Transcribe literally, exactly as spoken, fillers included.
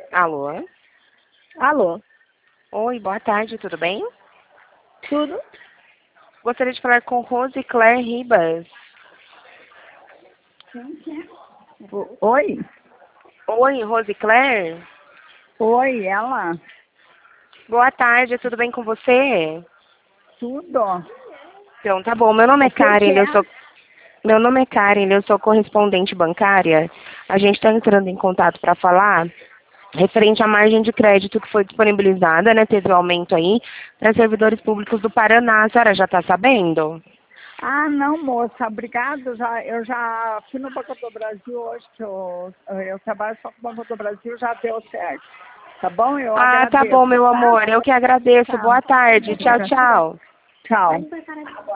Alô? Alô, Oi, boa tarde, tudo bem? tudo? Gostaria de falar com Rose Claire Ribas. O- Oi? Oi, Rose Claire? Oi, ela? Boa tarde, tudo bem com você? Tudo? Então, tá bom. Meu nome é O que que Karen, eu é? sou meu nome é Karen, eu sou correspondente bancária. A gente está entrando em contato para falar referente à margem de crédito que foi disponibilizada, né? Teve um aumento aí para servidores públicos do Paraná. A senhora já está sabendo? Ah, não, moça, obrigado. Já, eu já fui no Banco do Brasil hoje, que eu, eu trabalho só com o Banco do Brasil, já deu certo. Tá bom? Eu Ah, tá bom, agradeço, meu tá? amor. Eu que agradeço. Tá. Boa tarde. Tchau, tchau. Tchau.